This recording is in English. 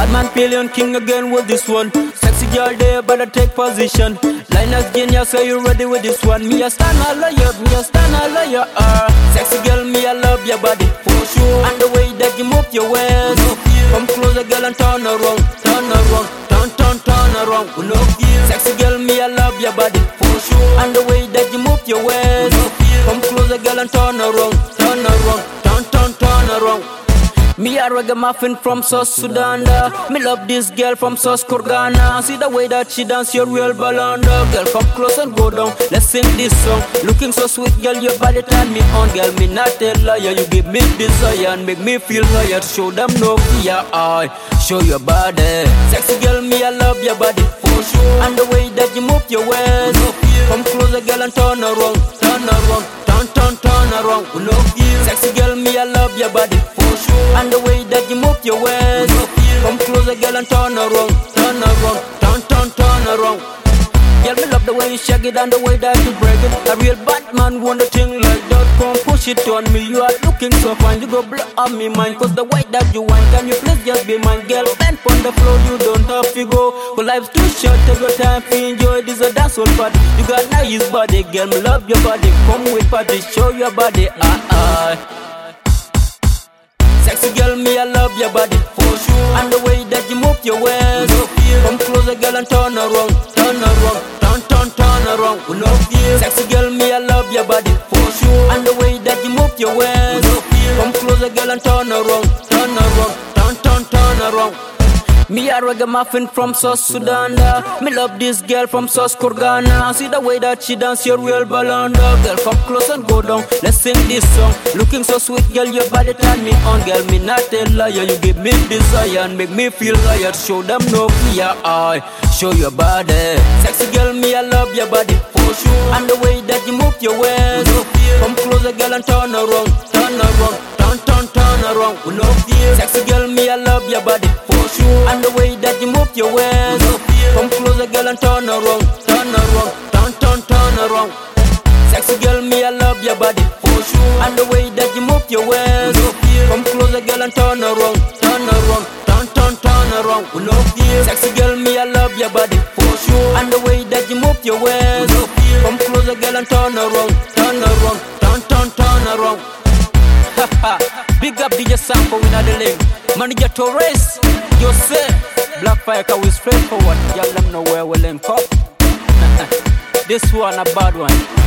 Badman Pillion King again with this one. Sexy girl there, better take position. Linus Genius, are you ready with this one? Me a stand a lawyer, me a stand a lawyer. Sexy girl, me I love your body for sure. And the way that you move your waist, come closer, girl, and turn around, turn around, turn around. Sexy girl, me I love your body for sure. And the way that you move your waist, come closer, girl, and turn around, turn around, turn around. Me a ragamuffin from South Sudan. Me love this girl from South Kurgana. See the way that she dance, your real balanda. Girl, come close and go down. Let's sing this song. Looking so sweet, girl, your body turn me on. Girl, me not a liar. You give me desire and make me feel tired. Show them no fear, I show your body. Sexy girl, me I love your body for sure. And the way that you move your waist, come closer, girl, and turn around, turn around, turn around. Sexy girl, me I love your body for sure. And the way that you move your waist, come closer, girl, and turn around, turn around, turn around. Girl, me love the way you shake it and the way that you break it. A real Batman want a thing like that. Come push it on me, you are looking so fine. You go blow up me mind, cause the way that you whine, can you please just be mine, girl? Bend on the floor, you don't have to go. Cause life's too short, take your time to enjoy. This a dance all party. You got nice body, girl, me love your body. Come with party, show your body, Sexy girl, me I love your body for sure. And the way that you move your waist, come closer, girl, and turn around, turn around, turn around. Sexy girl, me I love your body for sure. And the way that you move your waist, come closer, girl, and turn around, turn around, turn around. Me a ragamuffin from South Sudan. Me love this girl from South Kurgana. See the way that she dance, your real balanda. Girl, come close and go down. Let's sing this song. Looking so sweet, girl, your body turn me on. Girl, me not a liar. You give me desire and make me feel tired. Show them no fear, I show your body. Sexy girl, me I love your body for sure. And the way that you move your waist, come closer, girl, and turn around, turn around, turn around. Sexy girl, me I love your body for sure. And the way that you move your waist, come closer, girl, and turn around, turn around, turn around. Sexy girl, me I love your body for sure. And the way that you move your waist, come closer, girl, and turn around, turn around, turn around. Sexy girl, me I love your body for sure. And the way that you move your waist, come closer, girl, and turn around, turn around. Big up DJ Sampo in the link. Manager Torres, Jose, Blackfire, cause we straight forward. Y'all let them know where we link up. This one a bad one.